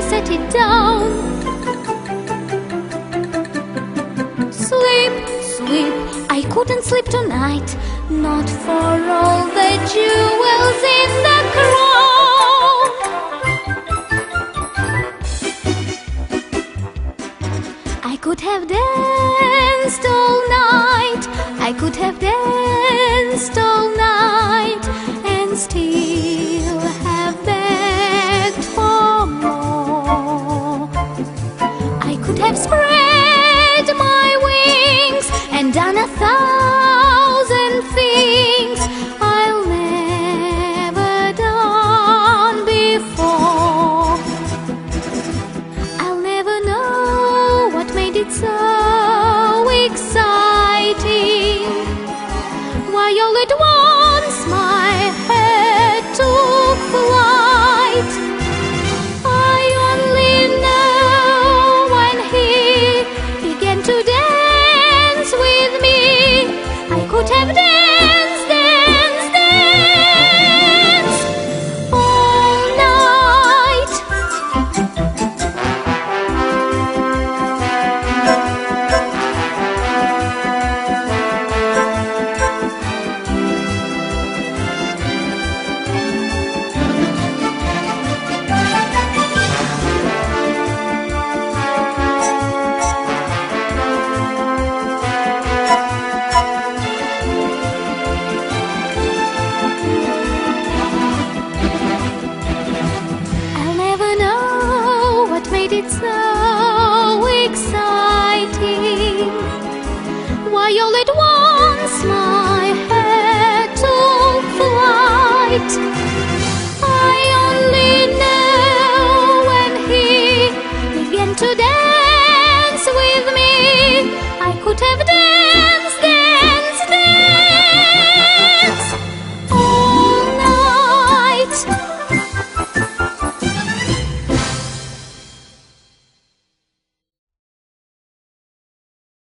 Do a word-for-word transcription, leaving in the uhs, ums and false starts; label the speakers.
Speaker 1: set it down. Sleep, sleep, I couldn't sleep tonight, not for all the jewels in the crown. I could have danced all night, I could have danced all night, and still have begged for more. I could have spread my wings and done a thousand things I'll never done before. I'll never know what made it so exciting, why all at once my head took flight. I only know when he began to dance with me, I could have danced, danced, danced all night. It's so exciting, why all at once my head took flight. I only know when he began to dance with me, I could have